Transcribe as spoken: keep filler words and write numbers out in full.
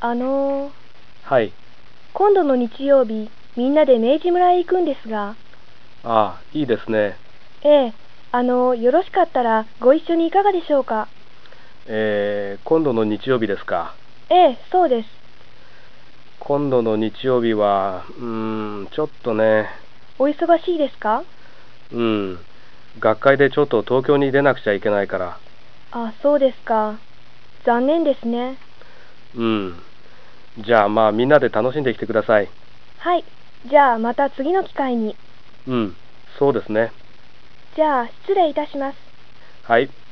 あのー、 はい。 今度の日曜日、みんなで明治村へ行くんですが、 ああ、いいですね。 ええ、あのー、よろしかったらご一緒にいかがでしょうか。 えー、今度の日曜日ですか。 ええ、そうです。 今度の日曜日は、うーん、ちょっとね、 お忙しいですか？ うん、学会でちょっと東京に出なくちゃいけないから、 あ、そうですか。残念ですね。 うん。じゃあまあみんなで楽しんできてください。 はい。じゃあまた次の機会に。 うん、そうですね。 じゃあ失礼いたします。 はい。